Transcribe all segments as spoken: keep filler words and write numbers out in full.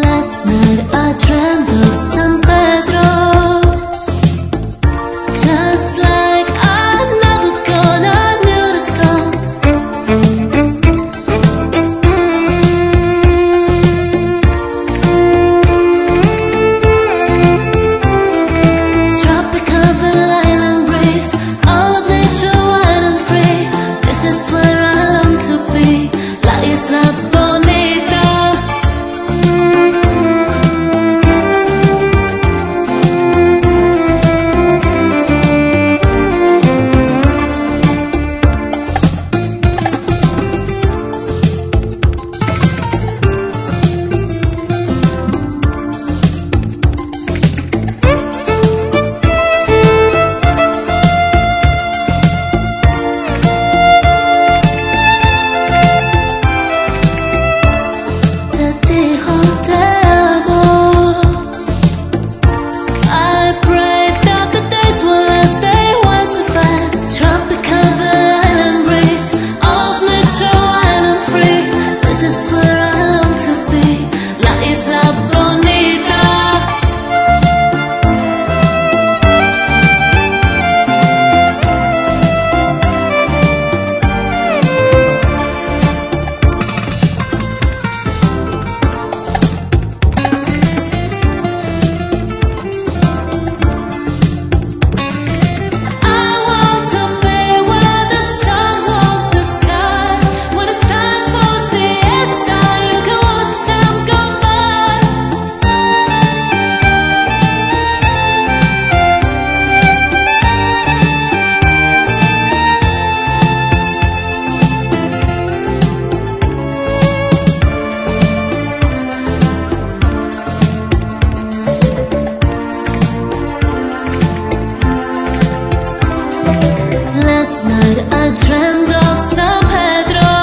Last night I dreamt of San Pedro, just like another gun, I knew the song. Tropical island breeze, all of nature wild and free. This is where I long to be, La Isla Bonita. Last night I dreamt of San Pedro.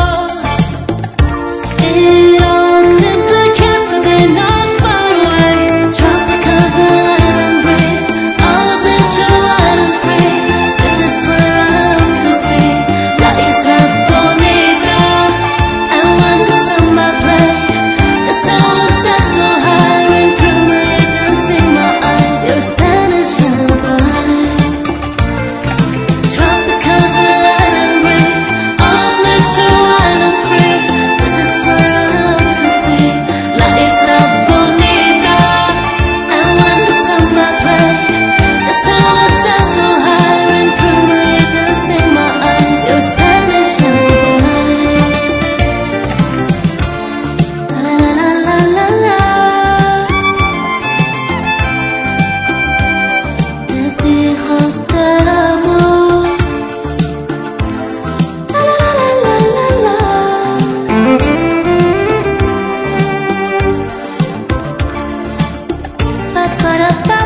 It all seems like yesterday, not far away. Tropical island breeze, all of nature wild and free. This is where I long to be, La Isla Bonita. And when the samba played, the sun was set so high, ring through my ears and sting my eyes. Your Spanish champagne. Para